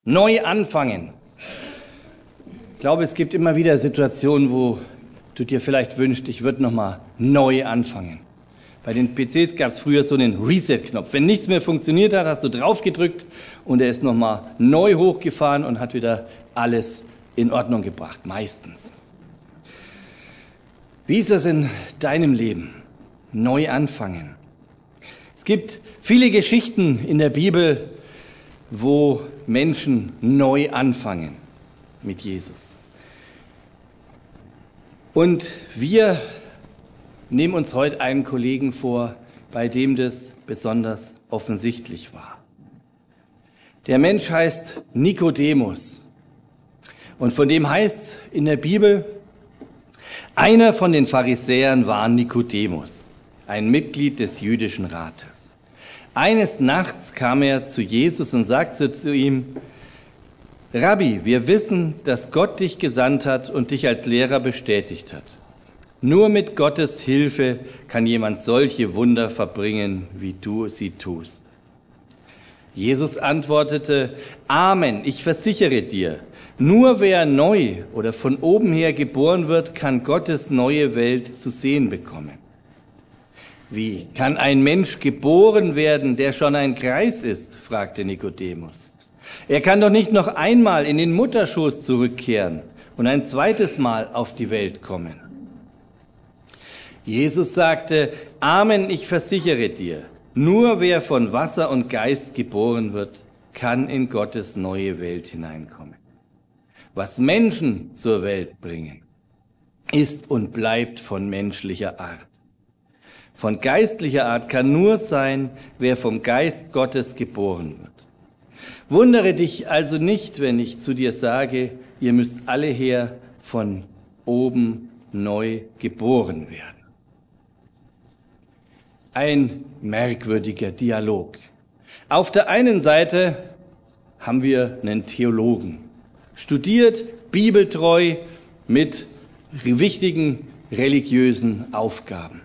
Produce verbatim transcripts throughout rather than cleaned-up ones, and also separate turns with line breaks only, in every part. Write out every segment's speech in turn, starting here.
Neu anfangen. Ich glaube, es gibt immer wieder Situationen, wo du dir vielleicht wünschst, ich würde nochmal neu anfangen. Bei den P Cs gab es früher so einen Reset-Knopf. Wenn nichts mehr funktioniert hat, hast du drauf gedrückt und er ist nochmal neu hochgefahren und hat wieder alles in Ordnung gebracht, meistens. Wie ist das in deinem Leben? Neu anfangen. Es gibt viele Geschichten in der Bibel, wo Menschen neu anfangen mit Jesus. Und wir nehmen uns heute einen Kollegen vor, bei dem das besonders offensichtlich war. Der Mensch heißt Nikodemus. Und von dem heißt es in der Bibel, einer von den Pharisäern war Nikodemus, ein Mitglied des jüdischen Rates. Eines Nachts kam er zu Jesus und sagte zu ihm, Rabbi, wir wissen, dass Gott dich gesandt hat und dich als Lehrer bestätigt hat. Nur mit Gottes Hilfe kann jemand solche Wunder verbringen, wie du sie tust. Jesus antwortete, Amen, ich versichere dir, nur wer neu oder von oben her geboren wird, kann Gottes neue Welt zu sehen bekommen. Wie kann ein Mensch geboren werden, der schon ein Greis ist? Fragte Nikodemus. Er kann doch nicht noch einmal in den Mutterschoß zurückkehren und ein zweites Mal auf die Welt kommen. Jesus sagte, Amen, ich versichere dir, nur wer von Wasser und Geist geboren wird, kann in Gottes neue Welt hineinkommen. Was Menschen zur Welt bringen, ist und bleibt von menschlicher Art. Von geistlicher Art kann nur sein, wer vom Geist Gottes geboren wird. Wundere dich also nicht, wenn ich zu dir sage, ihr müsst alle her von oben neu geboren werden. Ein merkwürdiger Dialog. Auf der einen Seite haben wir einen Theologen, studiert, bibeltreu, mit wichtigen religiösen Aufgaben.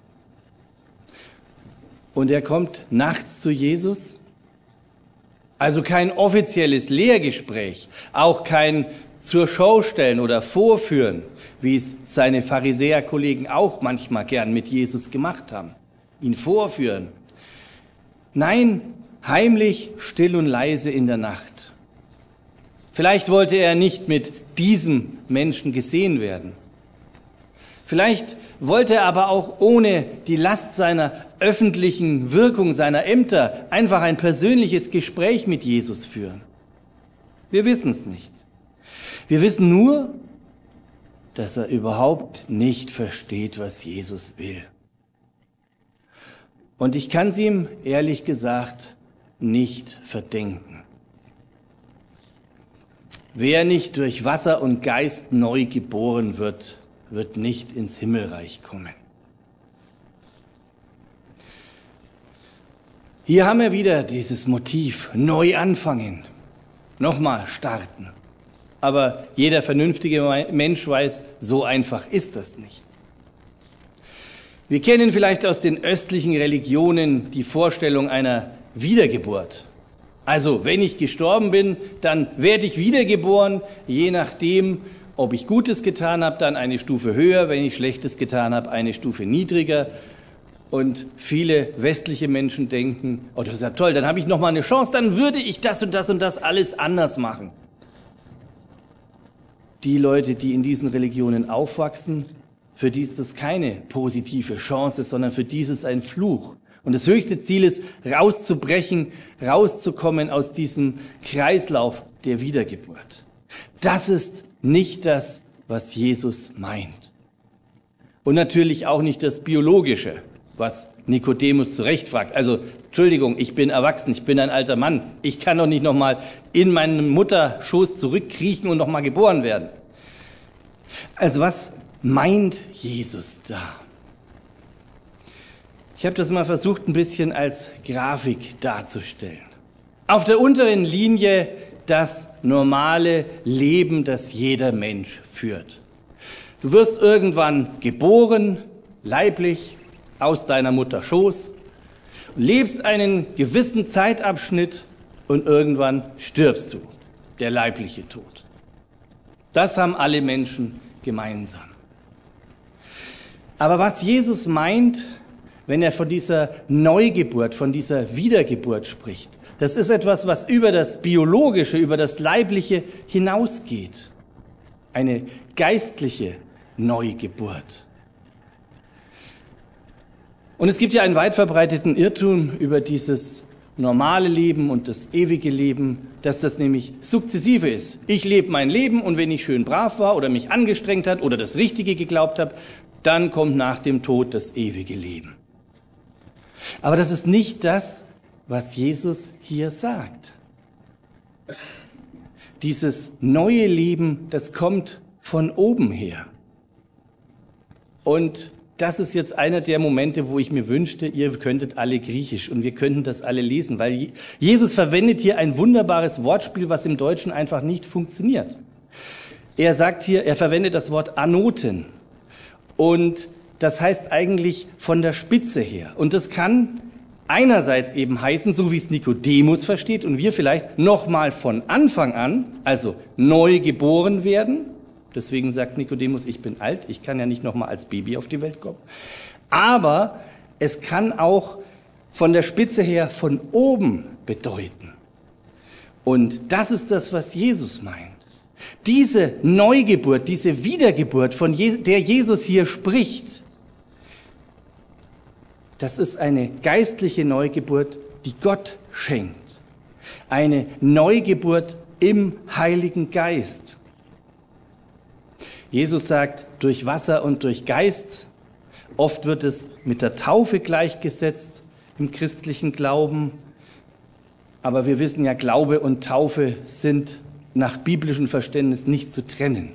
Und er kommt nachts zu Jesus. Also kein offizielles Lehrgespräch, auch kein zur Schau stellen oder vorführen, wie es seine Pharisäerkollegen auch manchmal gern mit Jesus gemacht haben. Ihn vorführen. Nein, heimlich, still und leise in der Nacht. Vielleicht wollte er nicht mit diesem Menschen gesehen werden. Vielleicht wollte er aber auch ohne die Last seiner öffentlichen Wirkung, seiner Ämter, einfach ein persönliches Gespräch mit Jesus führen. Wir wissen es nicht. Wir wissen nur, dass er überhaupt nicht versteht, was Jesus will. Und ich kann es ihm, ehrlich gesagt, nicht verdenken. Wer nicht durch Wasser und Geist neu geboren wird, wird nicht ins Himmelreich kommen. Hier haben wir wieder dieses Motiv, neu anfangen, nochmal starten. Aber jeder vernünftige Mensch weiß, so einfach ist das nicht. Wir kennen vielleicht aus den östlichen Religionen die Vorstellung einer Wiedergeburt. Also, wenn ich gestorben bin, dann werde ich wiedergeboren, je nachdem, ob ich Gutes getan habe, dann eine Stufe höher, wenn ich Schlechtes getan habe, eine Stufe niedriger. Und viele westliche Menschen denken, oh, das ist ja toll, dann habe ich noch mal eine Chance, dann würde ich das und das und das alles anders machen. Die Leute, die in diesen Religionen aufwachsen, für die ist das keine positive Chance, sondern für die ist es ein Fluch. Und das höchste Ziel ist, rauszubrechen, rauszukommen aus diesem Kreislauf der Wiedergeburt. Das ist nicht das, was Jesus meint. Und natürlich auch nicht das Biologische, was Nikodemus zu Recht fragt. Also, Entschuldigung, ich bin erwachsen, ich bin ein alter Mann. Ich kann doch nicht nochmal in meinen Mutterschoß zurückkriechen und nochmal geboren werden. Also, was meint Jesus da? Ich habe das mal versucht, ein bisschen als Grafik darzustellen. Auf der unteren Linie das normale Leben, das jeder Mensch führt. Du wirst irgendwann geboren, leiblich, aus deiner Mutter Schoß, lebst einen gewissen Zeitabschnitt und irgendwann stirbst du. der leibliche Tod. Das haben alle Menschen gemeinsam. Aber was Jesus meint, wenn er von dieser Neugeburt, von dieser Wiedergeburt spricht, das ist etwas, was über das Biologische, über das Leibliche hinausgeht. Eine geistliche Neugeburt. Und es gibt ja einen weit verbreiteten Irrtum über dieses normale Leben und das ewige Leben, dass das nämlich sukzessive ist. Ich lebe mein Leben und wenn ich schön brav war oder mich angestrengt hat oder das Richtige geglaubt habe, dann kommt nach dem Tod das ewige Leben. Aber das ist nicht das, was Jesus hier sagt. Dieses neue Leben, das kommt von oben her. Und das ist jetzt einer der Momente, wo ich mir wünschte, ihr könntet alle Griechisch und wir könnten das alle lesen, weil Jesus verwendet hier ein wunderbares Wortspiel, was im Deutschen einfach nicht funktioniert. Er sagt hier, er verwendet das Wort anoten und das heißt eigentlich von der Spitze her. Und das kann einerseits eben heißen, so wie es Nikodemus versteht und wir vielleicht nochmal von Anfang an, also neu geboren werden. Deswegen sagt Nikodemus, ich bin alt, ich kann ja nicht nochmal als Baby auf die Welt kommen. Aber es kann auch von der Spitze her von oben bedeuten. Und das ist das, was Jesus meint. Diese Neugeburt, diese Wiedergeburt, von der Jesus hier spricht, das ist eine geistliche Neugeburt, die Gott schenkt. Eine Neugeburt im Heiligen Geist. Jesus sagt, durch Wasser und durch Geist. Oft wird es mit der Taufe gleichgesetzt im christlichen Glauben. Aber wir wissen ja, Glaube und Taufe sind nach biblischem Verständnis nicht zu trennen.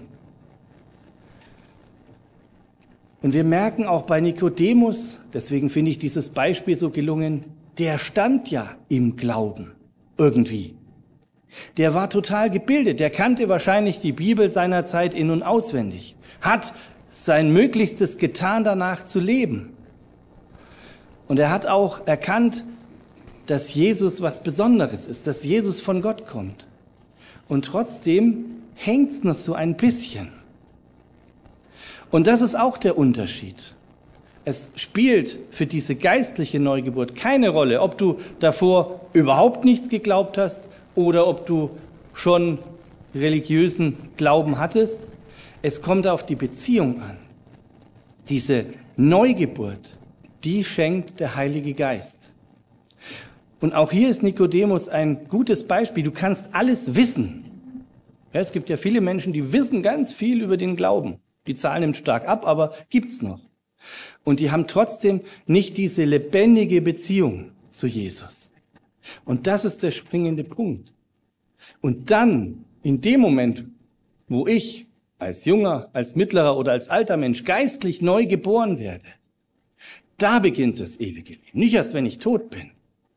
Und wir merken auch bei Nikodemus, deswegen finde ich dieses Beispiel so gelungen, der stand ja im Glauben irgendwie. Der war total gebildet, der kannte wahrscheinlich die Bibel seiner Zeit in- und auswendig, hat sein Möglichstes getan, danach zu leben. Und er hat auch erkannt, dass Jesus was Besonderes ist, dass Jesus von Gott kommt. Und trotzdem hängt's noch so ein bisschen. Und das ist auch der Unterschied. Es spielt für diese geistliche Neugeburt keine Rolle, ob du davor überhaupt nichts geglaubt hast oder ob du schon religiösen Glauben hattest. Es kommt auf die Beziehung an. Diese Neugeburt, die schenkt der Heilige Geist. Und auch hier ist Nikodemus ein gutes Beispiel. Du kannst alles wissen. Ja, es gibt ja viele Menschen, die wissen ganz viel über den Glauben. Die Zahl nimmt stark ab, aber gibt's noch. Und die haben trotzdem nicht diese lebendige Beziehung zu Jesus. Und das ist der springende Punkt. Und dann, in dem Moment, wo ich als junger, als mittlerer oder als alter Mensch geistlich neu geboren werde, da beginnt das ewige Leben. Nicht erst, wenn ich tot bin.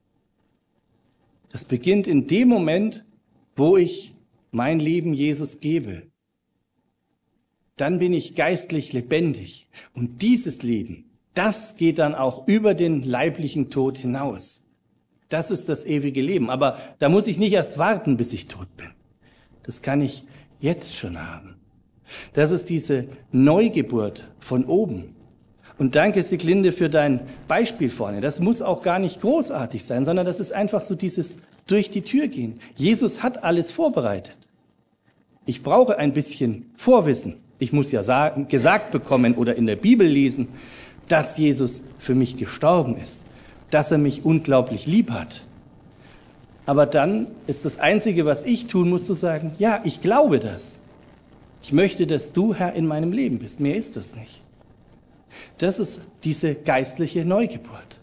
Das beginnt in dem Moment, wo ich mein Leben Jesus gebe. Dann bin ich geistlich lebendig. Und dieses Leben, das geht dann auch über den leiblichen Tod hinaus. Das ist das ewige Leben. Aber da muss ich nicht erst warten, bis ich tot bin. Das kann ich jetzt schon haben. Das ist diese Neugeburt von oben. Und danke, Siglinde, für dein Beispiel vorne. Das muss auch gar nicht großartig sein, sondern das ist einfach so dieses durch die Tür gehen. Jesus hat alles vorbereitet. Ich brauche ein bisschen Vorwissen. Ich muss ja sagen, gesagt bekommen oder in der Bibel lesen, dass Jesus für mich gestorben ist, dass er mich unglaublich lieb hat. Aber dann ist das Einzige, was ich tun muss, zu sagen, ja, ich glaube das. Ich möchte, dass du Herr in meinem Leben bist. Mehr ist das nicht. Das ist diese geistliche Neugeburt.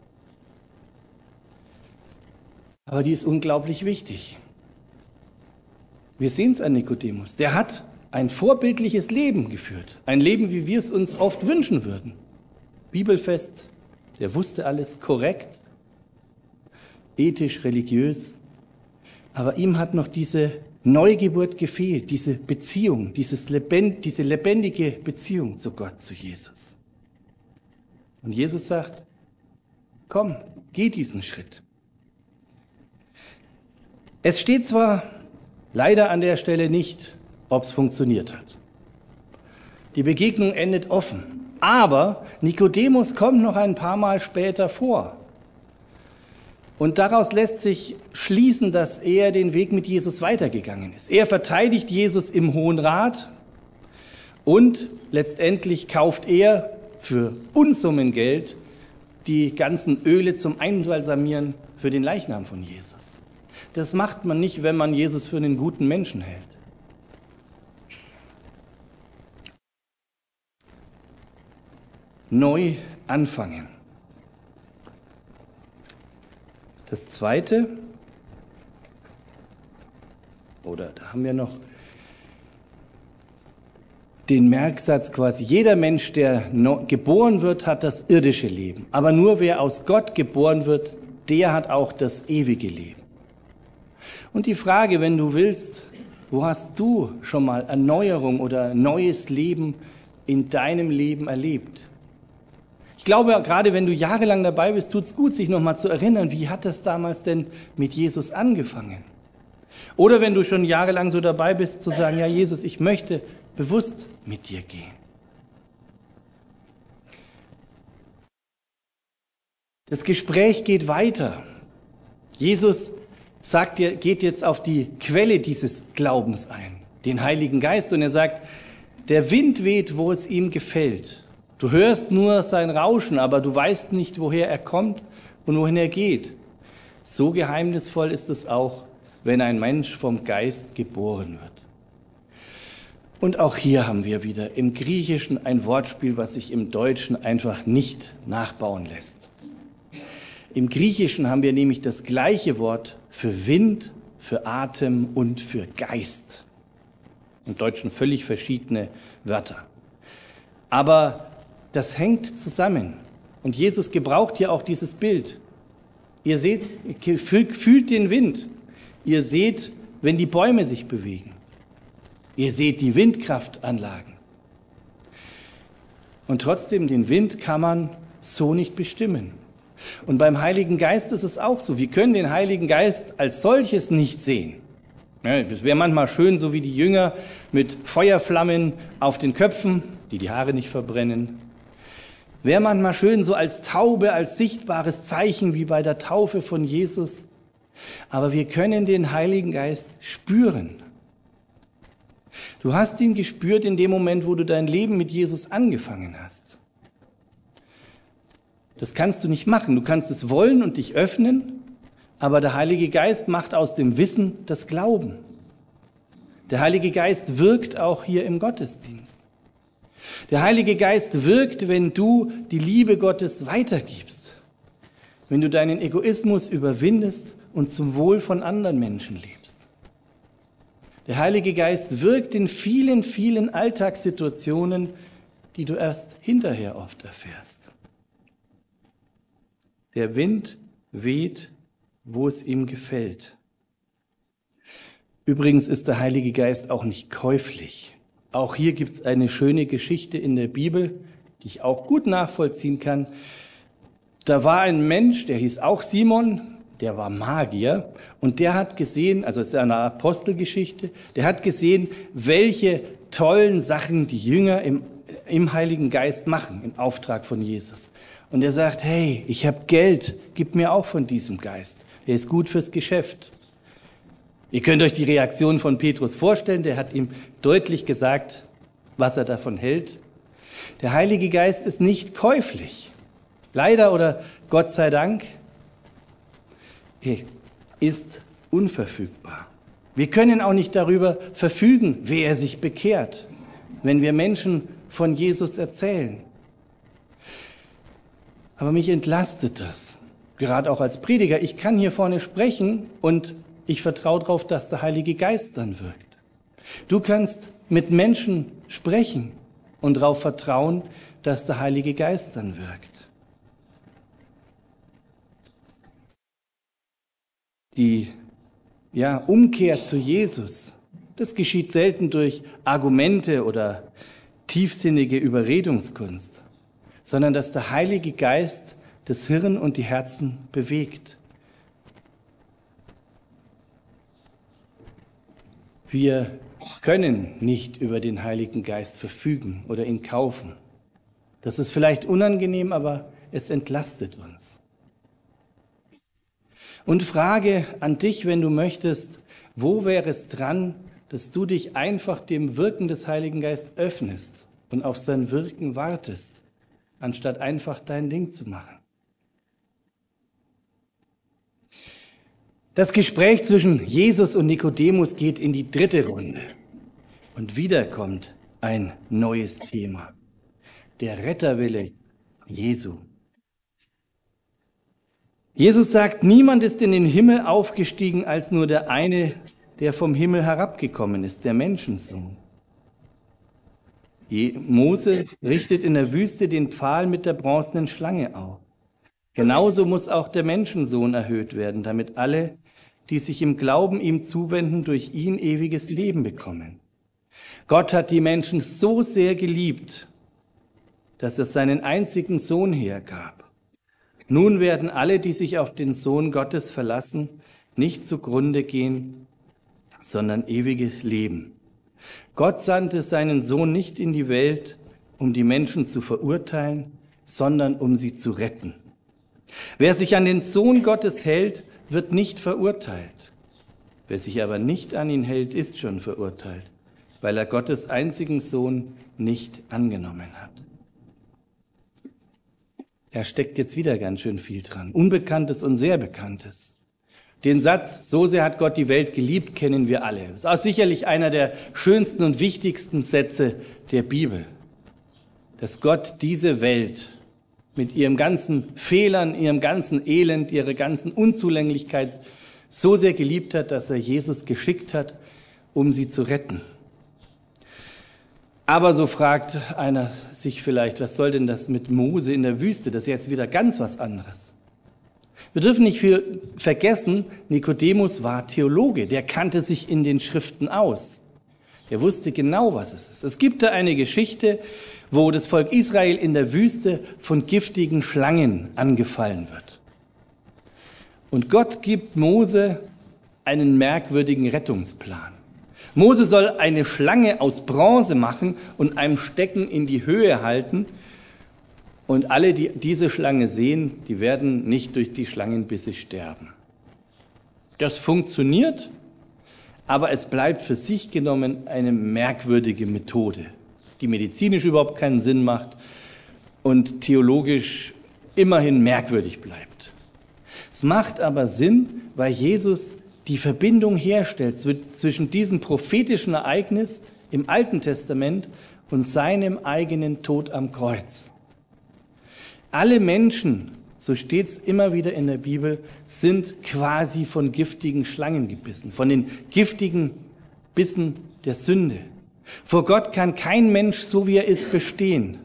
Aber die ist unglaublich wichtig. Wir sehen es an Nikodemus. Der hat ein vorbildliches Leben geführt. Ein Leben, wie wir es uns oft wünschen würden. Bibelfest, der wusste alles korrekt, ethisch, religiös. Aber ihm hat noch diese Neugeburt gefehlt, diese Beziehung, dieses Lebend, diese lebendige Beziehung zu Gott, zu Jesus. Und Jesus sagt, komm, geh diesen Schritt. Es steht zwar leider an der Stelle nicht, ob es funktioniert hat. Die Begegnung endet offen. Aber Nikodemus kommt noch ein paar Mal später vor. Und daraus lässt sich schließen, dass er den Weg mit Jesus weitergegangen ist. Er verteidigt Jesus im Hohen Rat und letztendlich kauft er für Unsummen Geld die ganzen Öle zum Einbalsamieren für den Leichnam von Jesus. Das macht man nicht, wenn man Jesus für einen guten Menschen hält. Neu anfangen. Das Zweite, oder da haben wir noch den Merksatz quasi, jeder Mensch, der geboren wird, hat das irdische Leben. Aber nur wer aus Gott geboren wird, der hat auch das ewige Leben. Und die Frage, wenn du willst, wo hast du schon mal Erneuerung oder neues Leben in deinem Leben erlebt? Ich glaube, gerade wenn du jahrelang dabei bist, tut es gut, sich nochmal zu erinnern, wie hat das damals denn mit Jesus angefangen? Oder wenn du schon jahrelang so dabei bist, zu sagen, ja Jesus, ich möchte bewusst mit dir gehen. Das Gespräch geht weiter. Jesus sagt dir, geht jetzt auf die Quelle dieses Glaubens ein, den Heiligen Geist, und er sagt, der Wind weht, wo es ihm gefällt. Du hörst nur sein Rauschen, aber du weißt nicht, woher er kommt und wohin er geht. So geheimnisvoll ist es auch, wenn ein Mensch vom Geist geboren wird. Und auch hier haben wir wieder im Griechischen ein Wortspiel, was sich im Deutschen einfach nicht nachbauen lässt. Im Griechischen haben wir nämlich das gleiche Wort für Wind, für Atem und für Geist. Im Deutschen völlig verschiedene Wörter. Aber das hängt zusammen. Und Jesus gebraucht hier auch dieses Bild. Ihr seht, fühlt den Wind. Ihr seht, wenn die Bäume sich bewegen. Ihr seht die Windkraftanlagen. Und trotzdem, den Wind kann man so nicht bestimmen. Und beim Heiligen Geist ist es auch so. Wir können den Heiligen Geist als solches nicht sehen. Es wäre manchmal schön, so wie die Jünger mit Feuerflammen auf den Köpfen, die die Haare nicht verbrennen. Wäre manchmal schön, so als Taube, als sichtbares Zeichen wie bei der Taufe von Jesus. Aber wir können den Heiligen Geist spüren. Du hast ihn gespürt in dem Moment, wo du dein Leben mit Jesus angefangen hast. Das kannst du nicht machen. Du kannst es wollen und dich öffnen, aber der Heilige Geist macht aus dem Wissen das Glauben. Der Heilige Geist wirkt auch hier im Gottesdienst. Der Heilige Geist wirkt, wenn du die Liebe Gottes weitergibst, wenn du deinen Egoismus überwindest und zum Wohl von anderen Menschen lebst. Der Heilige Geist wirkt in vielen, vielen Alltagssituationen, die du erst hinterher oft erfährst. Der Wind weht, wo es ihm gefällt. Übrigens ist der Heilige Geist auch nicht käuflich. Auch hier gibt es eine schöne Geschichte in der Bibel, die ich auch gut nachvollziehen kann. Da war ein Mensch, der hieß auch Simon, der war Magier und der hat gesehen, also es ist eine Apostelgeschichte, der hat gesehen, welche tollen Sachen die Jünger im, im Heiligen Geist machen, im Auftrag von Jesus. Und er sagt, hey, ich habe Geld, gib mir auch von diesem Geist, der ist gut fürs Geschäft. Ihr könnt euch die Reaktion von Petrus vorstellen, der hat ihm deutlich gesagt, was er davon hält. Der Heilige Geist ist nicht käuflich. Leider oder Gott sei Dank, er ist unverfügbar. Wir können auch nicht darüber verfügen, wer sich bekehrt, wenn wir Menschen von Jesus erzählen. Aber mich entlastet das, gerade auch als Prediger. Ich kann hier vorne sprechen und ich vertraue darauf, dass der Heilige Geist dann wirkt. Du kannst mit Menschen sprechen und darauf vertrauen, dass der Heilige Geist dann wirkt. Die ja, Umkehr zu Jesus, das geschieht selten durch Argumente oder tiefsinnige Überredungskunst, sondern dass der Heilige Geist das Hirn und die Herzen bewegt. Wir können nicht über den Heiligen Geist verfügen oder ihn kaufen. Das ist vielleicht unangenehm, aber es entlastet uns. Und Frage an dich, wenn du möchtest, wo wäre es dran, dass du dich einfach dem Wirken des Heiligen Geistes öffnest und auf sein Wirken wartest, anstatt einfach dein Ding zu machen? Das Gespräch zwischen Jesus und Nikodemus geht in die dritte Runde. Und wieder kommt ein neues Thema. Der Retterwille Jesu. Jesus sagt, niemand ist in den Himmel aufgestiegen als nur der eine, der vom Himmel herabgekommen ist, der Menschensohn. Mose richtet in der Wüste den Pfahl mit der bronzenen Schlange auf. Genauso muss auch der Menschensohn erhöht werden, damit alle, die sich im Glauben ihm zuwenden, durch ihn ewiges Leben bekommen. Gott hat die Menschen so sehr geliebt, dass er seinen einzigen Sohn hergab. Nun werden alle, die sich auf den Sohn Gottes verlassen, nicht zugrunde gehen, sondern ewiges Leben. Gott sandte seinen Sohn nicht in die Welt, um die Menschen zu verurteilen, sondern um sie zu retten. Wer sich an den Sohn Gottes hält, wird nicht verurteilt. Wer sich aber nicht an ihn hält, ist schon verurteilt, weil er Gottes einzigen Sohn nicht angenommen hat. Da steckt jetzt wieder ganz schön viel dran. Unbekanntes und sehr Bekanntes. Den Satz, so sehr hat Gott die Welt geliebt, kennen wir alle. Das ist auch sicherlich einer der schönsten und wichtigsten Sätze der Bibel. Dass Gott diese Welt mit ihrem ganzen Fehlern, ihrem ganzen Elend, ihrer ganzen Unzulänglichkeit so sehr geliebt hat, dass er Jesus geschickt hat, um sie zu retten. Aber so fragt einer sich vielleicht, was soll denn das mit Mose in der Wüste? Das ist jetzt wieder ganz was anderes. Wir dürfen nicht viel vergessen, Nikodemus war Theologe, der kannte sich in den Schriften aus. Er wusste genau, was es ist. Es gibt da eine Geschichte, wo das Volk Israel in der Wüste von giftigen Schlangen angefallen wird. Und Gott gibt Mose einen merkwürdigen Rettungsplan. Mose soll eine Schlange aus Bronze machen und einem Stecken in die Höhe halten. Und alle, die diese Schlange sehen, die werden nicht durch die Schlangenbisse sterben. Das funktioniert, aber es bleibt für sich genommen eine merkwürdige Methode, die medizinisch überhaupt keinen Sinn macht und theologisch immerhin merkwürdig bleibt. Es macht aber Sinn, weil Jesus die Verbindung herstellt zwischen diesem prophetischen Ereignis im Alten Testament und seinem eigenen Tod am Kreuz. Alle Menschen, so steht es immer wieder in der Bibel, sind quasi von giftigen Schlangen gebissen, von den giftigen Bissen der Sünde. Vor Gott kann kein Mensch, so wie er ist, bestehen.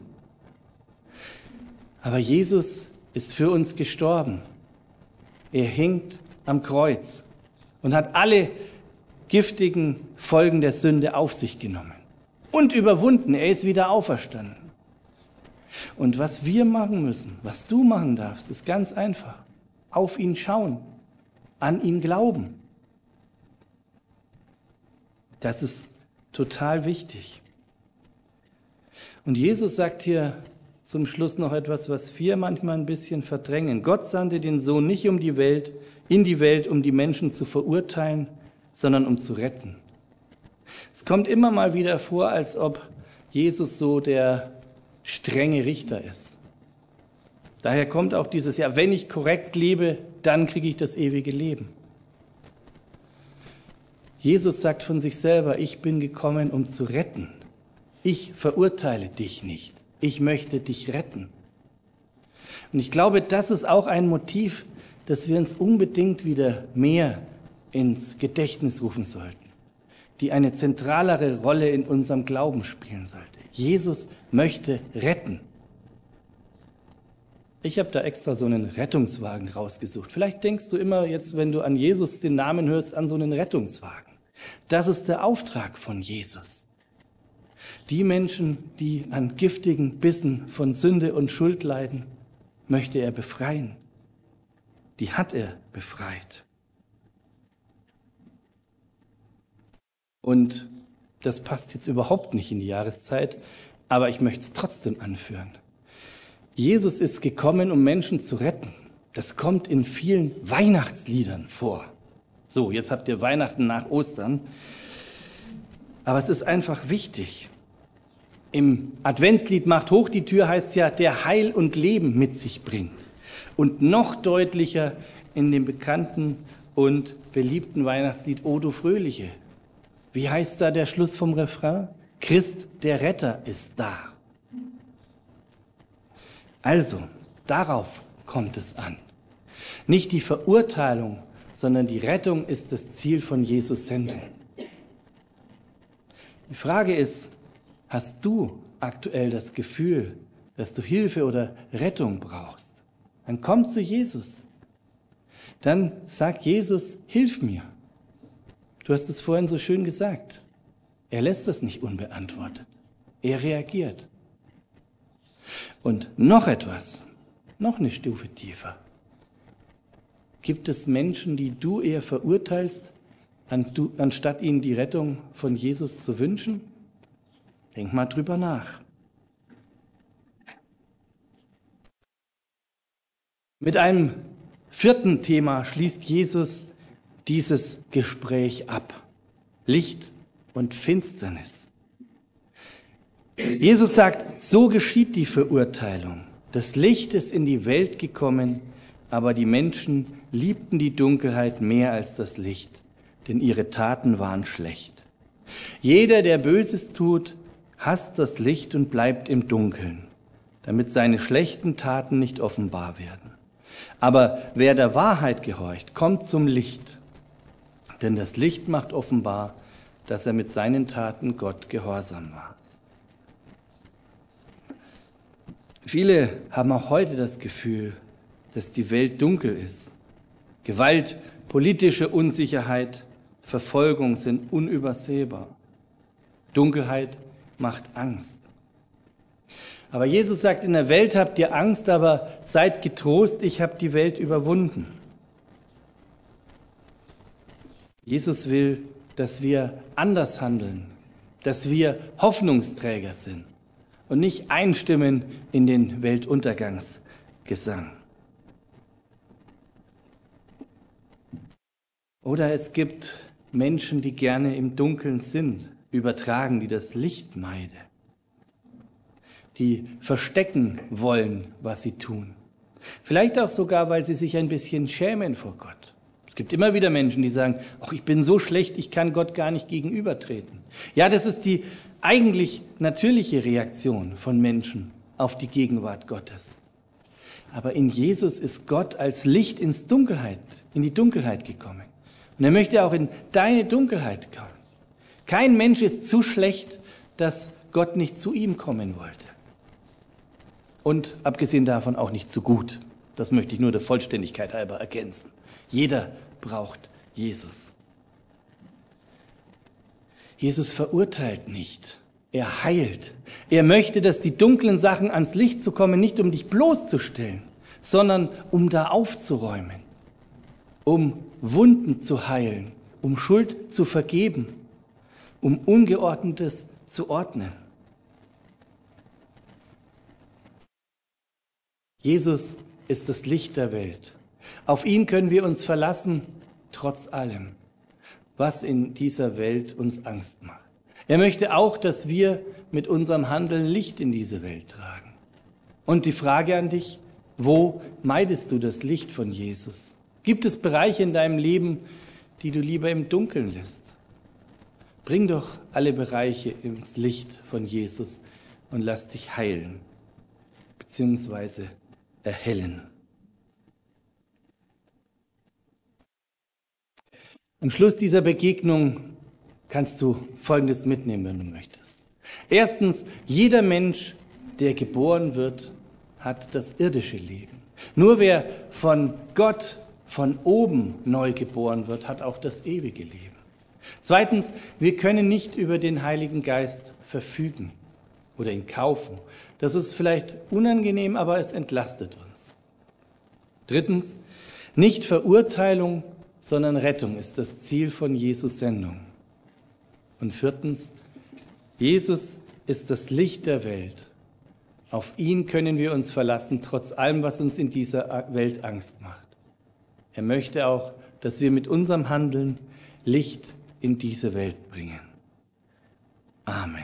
Aber Jesus ist für uns gestorben. Er hängt am Kreuz und hat alle giftigen Folgen der Sünde auf sich genommen und überwunden. Er ist wieder auferstanden. Und was wir machen müssen, was du machen darfst, ist ganz einfach. Auf ihn schauen, an ihn glauben. Das ist total wichtig. Und Jesus sagt hier zum Schluss noch etwas, was wir manchmal ein bisschen verdrängen. Gott sandte den Sohn nicht um die Welt, in die Welt, um die Menschen zu verurteilen, sondern um zu retten. Es kommt immer mal wieder vor, als ob Jesus so der strenge Richter ist. Daher kommt auch dieses, ja, wenn ich korrekt lebe, dann kriege ich das ewige Leben. Jesus sagt von sich selber, ich bin gekommen, um zu retten. Ich verurteile dich nicht. Ich möchte dich retten. Und ich glaube, das ist auch ein Motiv, das wir uns unbedingt wieder mehr ins Gedächtnis rufen sollten, die eine zentralere Rolle in unserem Glauben spielen sollte. Jesus möchte retten. Ich habe da extra so einen Rettungswagen rausgesucht. Vielleicht denkst du immer jetzt, wenn du an Jesus den Namen hörst, an so einen Rettungswagen. Das ist der Auftrag von Jesus. Die Menschen, die an giftigen Bissen von Sünde und Schuld leiden, möchte er befreien. Die hat er befreit. Und das passt jetzt überhaupt nicht in die Jahreszeit, aber ich möchte es trotzdem anführen. Jesus ist gekommen, um Menschen zu retten. Das kommt in vielen Weihnachtsliedern vor. So, jetzt habt ihr Weihnachten nach Ostern. Aber es ist einfach wichtig. Im Adventslied "Macht hoch die Tür" heißt es ja, der Heil und Leben mit sich bringt. Und noch deutlicher in dem bekannten und beliebten Weihnachtslied "O du Fröhliche". Wie heißt da der Schluss vom Refrain? Christ, der Retter, ist da. Also, darauf kommt es an. Nicht die Verurteilung, sondern die Rettung ist das Ziel von Jesus Sendung. Die Frage ist, hast du aktuell das Gefühl, dass du Hilfe oder Rettung brauchst? Dann komm zu Jesus. Dann sag Jesus, hilf mir. Du hast es vorhin so schön gesagt. Er lässt das nicht unbeantwortet. Er reagiert. Und noch etwas, noch eine Stufe tiefer. Gibt es Menschen, die du eher verurteilst, anstatt ihnen die Rettung von Jesus zu wünschen? Denk mal drüber nach. Mit einem vierten Thema schließt Jesus dieses Gespräch ab. Licht und Finsternis. Jesus sagt, so geschieht die Verurteilung. Das Licht ist in die Welt gekommen, aber die Menschen liebten die Dunkelheit mehr als das Licht, denn ihre Taten waren schlecht. Jeder, der Böses tut, hasst das Licht und bleibt im Dunkeln, damit seine schlechten Taten nicht offenbar werden. Aber wer der Wahrheit gehorcht, kommt zum Licht, denn das Licht macht offenbar, dass er mit seinen Taten Gott gehorsam war. Viele haben auch heute das Gefühl, dass die Welt dunkel ist. Gewalt, politische Unsicherheit, Verfolgung sind unübersehbar. Dunkelheit macht Angst. Aber Jesus sagt, in der Welt habt ihr Angst, aber seid getrost, ich habe die Welt überwunden. Jesus will, dass wir anders handeln, dass wir Hoffnungsträger sind und nicht einstimmen in den Weltuntergangsgesang. Oder es gibt Menschen, die gerne im Dunkeln sind, übertragen, die das Licht meiden, die verstecken wollen, was sie tun. Vielleicht auch sogar, weil sie sich ein bisschen schämen vor Gott. Es gibt immer wieder Menschen, die sagen, ach, ich bin so schlecht, ich kann Gott gar nicht gegenübertreten. Ja, das ist die eigentlich natürliche Reaktion von Menschen auf die Gegenwart Gottes. Aber in Jesus ist Gott als Licht ins Dunkelheit, in die Dunkelheit gekommen. Und er möchte auch in deine Dunkelheit kommen. Kein Mensch ist zu schlecht, dass Gott nicht zu ihm kommen wollte. Und abgesehen davon auch nicht zu gut. Das möchte ich nur der Vollständigkeit halber ergänzen. Jeder braucht Jesus. Jesus verurteilt nicht. Er heilt. Er möchte, dass die dunklen Sachen ans Licht zu kommen, nicht um dich bloßzustellen, sondern um da aufzuräumen, um Wunden zu heilen, um Schuld zu vergeben, um Ungeordnetes zu ordnen. Jesus ist das Licht der Welt. Auf ihn können wir uns verlassen, trotz allem, was in dieser Welt uns Angst macht. Er möchte auch, dass wir mit unserem Handeln Licht in diese Welt tragen. Und die Frage an dich, wo meidest du das Licht von Jesus? Gibt es Bereiche in deinem Leben, die du lieber im Dunkeln lässt? Bring doch alle Bereiche ins Licht von Jesus und lass dich heilen, beziehungsweise erhellen. Am Schluss dieser Begegnung kannst du Folgendes mitnehmen, wenn du möchtest. Erstens, jeder Mensch, der geboren wird, hat das irdische Leben. Nur wer von Gott von oben neu geboren wird, hat auch das ewige Leben. Zweitens, wir können nicht über den Heiligen Geist verfügen oder ihn kaufen. Das ist vielleicht unangenehm, aber es entlastet uns. Drittens, nicht Verurteilung, sondern Rettung ist das Ziel von Jesus Sendung. Und viertens, Jesus ist das Licht der Welt. Auf ihn können wir uns verlassen, trotz allem, was uns in dieser Welt Angst macht. Er möchte auch, dass wir mit unserem Handeln Licht in diese Welt bringen. Amen.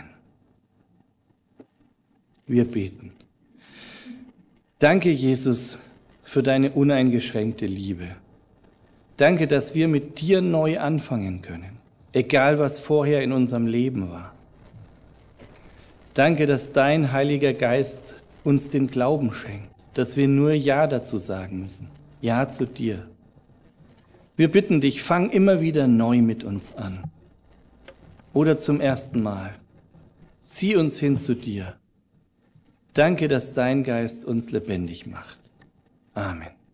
Wir beten. Danke, Jesus, für deine uneingeschränkte Liebe. Danke, dass wir mit dir neu anfangen können, egal was vorher in unserem Leben war. Danke, dass dein Heiliger Geist uns den Glauben schenkt, dass wir nur Ja dazu sagen müssen, Ja zu dir. Wir bitten dich, fang immer wieder neu mit uns an. Oder zum ersten Mal. Zieh uns hin zu dir. Danke, dass dein Geist uns lebendig macht. Amen.